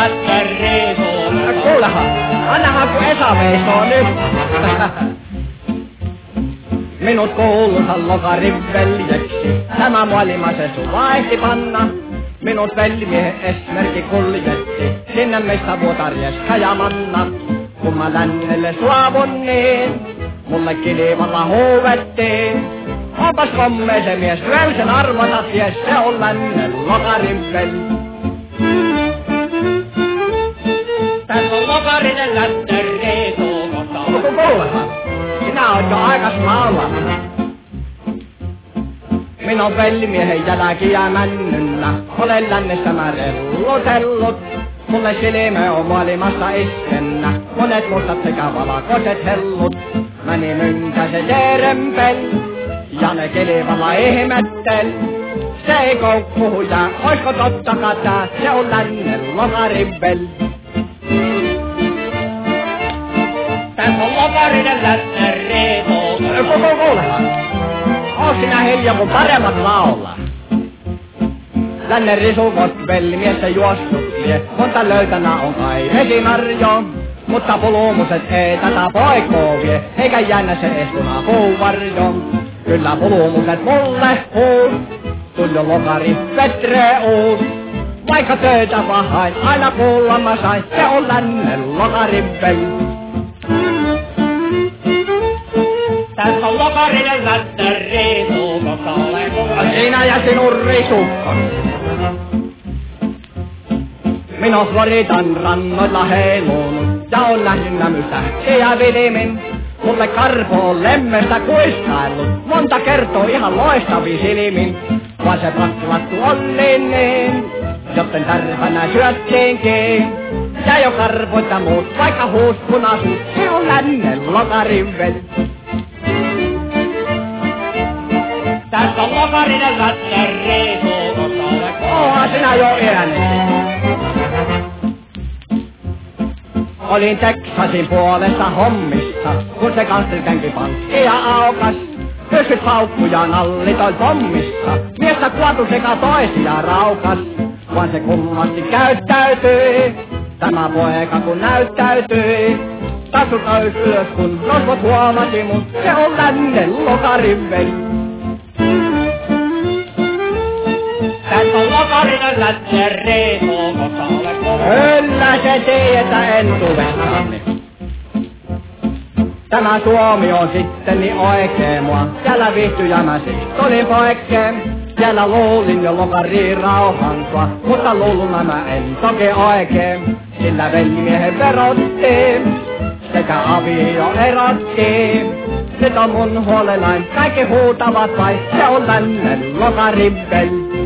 lätkän reisoo. Kuulehan, annahan kun Esa veisoo nyt. Minut kuulusan lokarin veljeksi, tämä maailma se sun vaihti panna. Minut velimiehen esimerkki kuljetti, sinne meistä vuotarjes Kajamanna. Kun mä lännelle suavun niin, mulle kilivalla huuvettiin. Onpas komme se mies, röysen arvota ties, se on lännen lokarin veli. Tässä on lokarinen lätkän reisoo. Kuulehan, sinä oot jo aikas laulana. Minun velimiehen jälkiä männyllä, olen lännessä mä rellutellut. Mulle silmä on maailmassa iskennä, monet mustat sekä valkoiset hellut. Mäni mynkäse Jerempel, ja ne kilivalla ihmettel. Se ei koukkuhuja, oisko tottakaan tää, se on lännen lokarin veli. Tässä on lokarinen lätkän reisoo. Kuulehan, oot sinä hiljaa kun paremmat laulaa. Lännen risukot vellimiestä juostut lie, monta löytänä on kai vesimarjo. Mutta pulumuset ei tätä poikoo vie, eikä jännä se estuna puuvarjo. Kyllä pulumuset mulle huus, tullo lokari Petre uus. Vaikka töitä pahain, aina kuulla mä sain, se on lännen lokarin veli. Tässä on lokarinen lätkän reisoo, koska olen kuullut. Sinä ja sinun risukko. Minä Floridan rannoilla heilunut ja on nähnyt nämysähtiä vilimin. Mulle karpo on lemmestä kuiskaillut, monta kertoo ihan loistavi silmin. Vaan se pakkilattu on niin, joten tärpänä syöttiinkin. Ja jo karpoit ja muut, vaikka huus punasuus, se on lännen lokarin veli. Tässä on lokarinen lätkän reisoo, koska olen kuullut. Oonhan sinä jo iännyt. Olin Texasin puolessa hommissa, kun se kanslikenki pankkia aukas. Pyssyt paukkuja nalli toi pommissa, miestä kuotu sekä toisia raukas. Vaan se kummasti käyttäytyi, tämä poika kun näyttäytyi. Tassut nois ylös kun rosvot huomasi mun, se on lännen lokarin veli. Tässä on lokarinen lätkän reisoo, koska olen kuullut. Kyllä se tietää en tuvessani. Tämä Suomi on sitten niin oikee mua. Siellä viihtyjä mä siis tulin poikkeen. Siellä luulin jo lokariin rauhantua, mutta luuluna mä en toki oikein. Sillä velimiehen verottiin, sekä avio erottiin. Nyt on mun huolenain, kaikki huutavat vai, se on lännen lokarin veli.